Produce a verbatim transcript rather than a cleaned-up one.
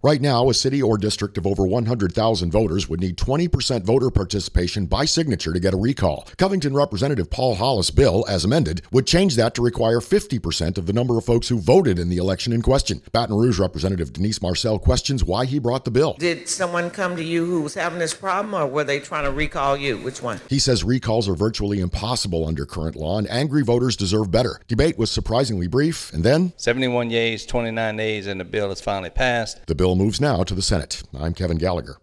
Right now, a city or district of over one hundred thousand voters would need twenty percent voter participation by signature to get a recall. Covington Representative Paul Hollis' bill, as amended, would change that to require fifty percent of the number of folks who voted in the election in question. Baton Rouge Representative Denise Marcel questions why he brought the bill. Did someone come to you who was having this problem, or were they trying to recall you? Which one? He says recalls are virtually impossible under current law, and angry voters deserve better. Debate was surprisingly brief, and then seventy-one yeas, twenty-nine nays, and the bill is finally passed. The bill moves now to the Senate. I'm Kevin Gallagher.